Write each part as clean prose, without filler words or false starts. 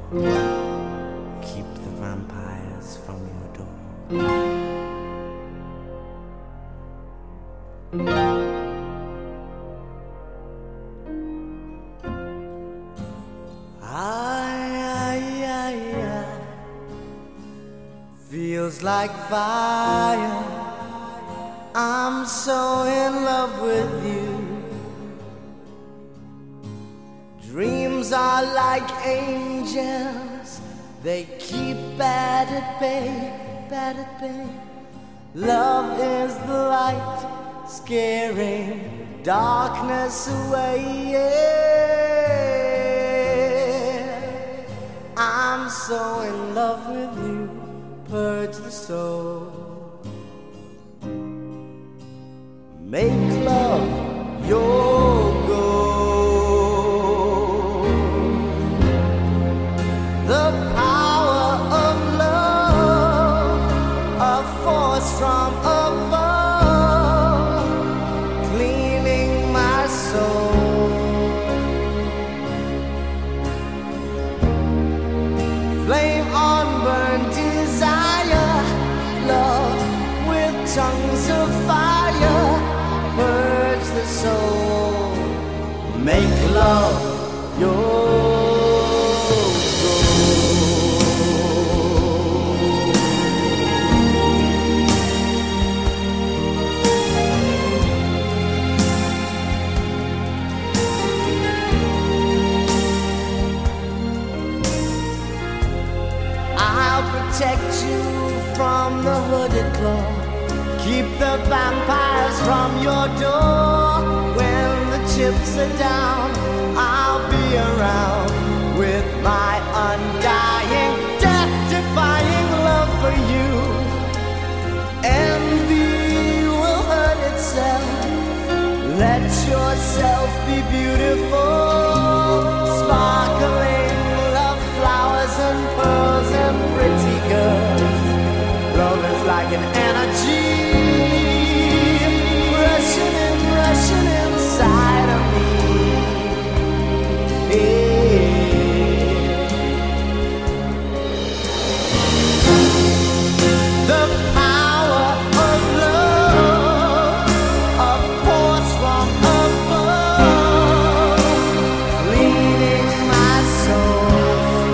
Keep the vampires from your door. Feels like fire. I'm so in love with you. Dreams are like angels. They keep bad at bay, bad at bay. Love is the light, scaring darkness away. Yeah. I'm so in love with you. Purge the soul. Make love your goal. The power of love, a force from above, cleaning my soul. Flame on burn desire, love with tongues of fire. Purge the soul, make love your I'll protect you from the hooded claw. Keep the vampires from your door. When the chips are down, I'll be around with my undying, death-defying love for you. Envy will hurt itself. Let yourself be beautiful. Sparkling love flowers and pearls and pretty girls. Love is like an energy rushing inside of me. The power of love, a force from above, cleaning my soul.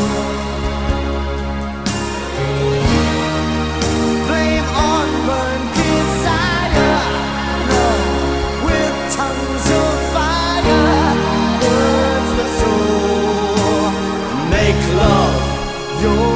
Flame on burn desire, love with tongues of fire. Burns the soul, make love your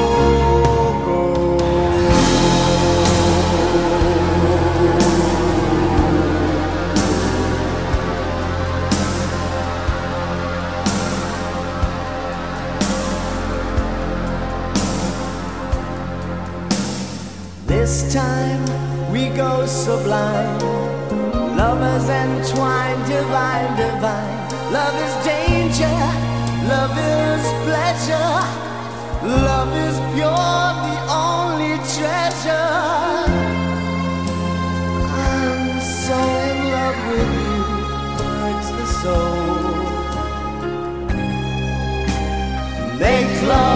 This time we go sublime, lovers entwined, divine, divine. Love is danger, love is pleasure, love is pure, the only treasure. I'm so in love with you, hurts the soul. Make love